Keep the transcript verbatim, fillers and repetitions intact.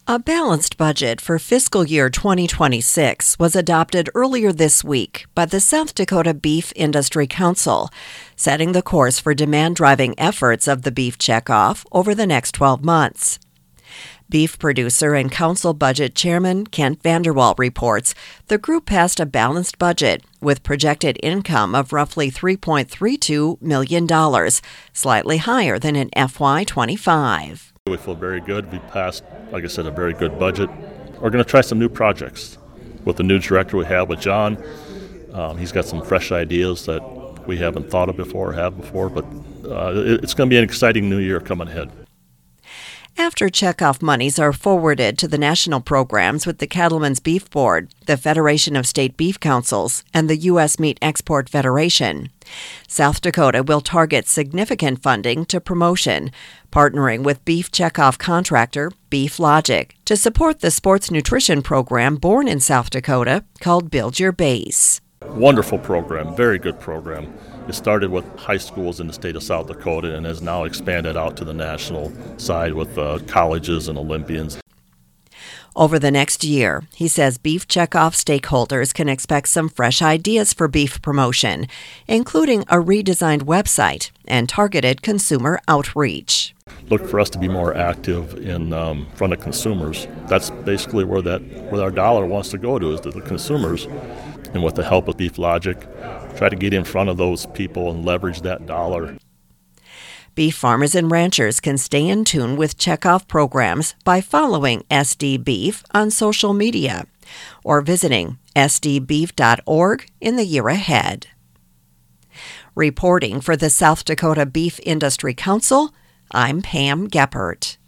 A balanced budget for fiscal year twenty twenty-six was adopted earlier this week by the South Dakota Beef Industry Council, setting the course for demand-driving efforts of the beef checkoff over the next twelve months. Beef producer and council budget chairman Kent Vanderwall reports the group passed a balanced budget with projected income of roughly three point three two million dollars, slightly higher than in F Y twenty-five. We feel very good. We passed, like I said, a very good budget. We're going to try some new projects with the new director we have with John. Um, he's got some fresh ideas that we haven't thought of before or have before, but uh, it's going to be an exciting new year coming ahead. After checkoff monies are forwarded to the national programs with the Cattlemen's Beef Board, the Federation of State Beef Councils, and the U S Meat Export Federation, South Dakota will target significant funding to promotion, partnering with beef checkoff contractor Beef Logic to support the sports nutrition program born in South Dakota called Build Your Base. Wonderful program, very good program. It started with high schools in the state of South Dakota and has now expanded out to the national side with uh, colleges and Olympians. Over the next year, he says beef checkoff stakeholders can expect some fresh ideas for beef promotion, including a redesigned website and targeted consumer outreach. Look for us to be more active in um, front of consumers. That's basically where that where our dollar wants to go to, is to the consumers. And with the help of Beef Logic, try to get in front of those people and leverage that dollar. Beef farmers and ranchers can stay in tune with checkoff programs by following S D Beef on social media or visiting S D beef dot org in the year ahead. Reporting for the South Dakota Beef Industry Council, I'm Pam Geppert.